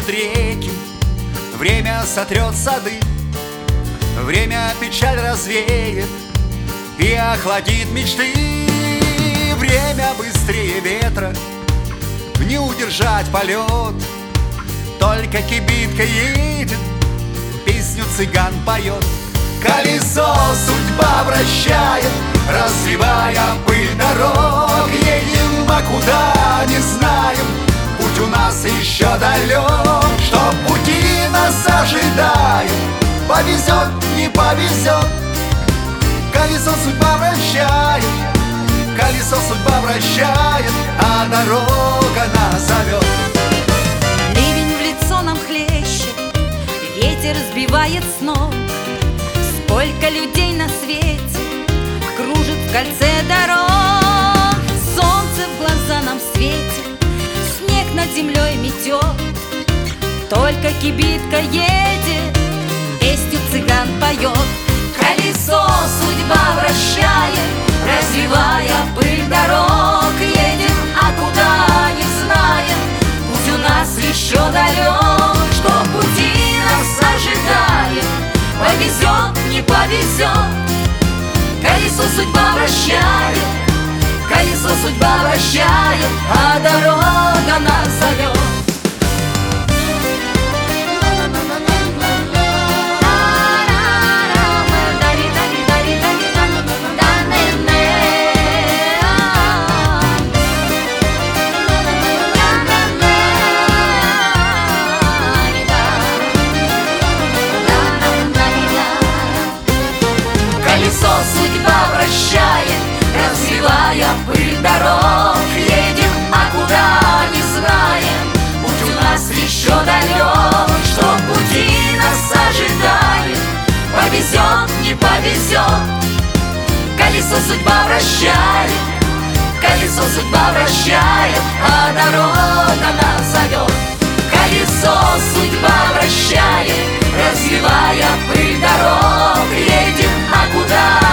высохнут реки, время сотрет сады, время печаль развеет и охладит мечты. Время быстрее ветра, не удержать полет, только кибитка едет, песню цыган поет. Колесо судьба вращает, развивая пыль дорог. Едем, а куда не знаем, путь у нас еще далек. Что пути нас ожидает, повезет, не повезет. Колесо судьба вращает, колесо судьба вращает, а дорога нас зовет. Ливень в лицо нам хлещет, ветер сбивает с ног. Сколько людей на свете кружит в кольце дорог. Солнце в глаза нам светит, снег над землей метет, только кибитка едет, песню цыган поет. Колесо судьба вращает, развивая пыль дорог. Едем, а куда не знаем, путь у нас еще далек. Что пути нас ожидает, повезет, не повезет. Колесо судьба вращает, колесо судьба вращает, а дорога нас зовет. Колесо судьба вращает, развивая пыль дорог. Едем, а куда не знаем, путь у нас еще далек. Что пути нас ожидает, повезет, не повезет. Колесо судьба вращает, колесо судьба вращает, а дорога нас зовет. Колесо судьба вращает, развивая пыль дорог. Едем, а куда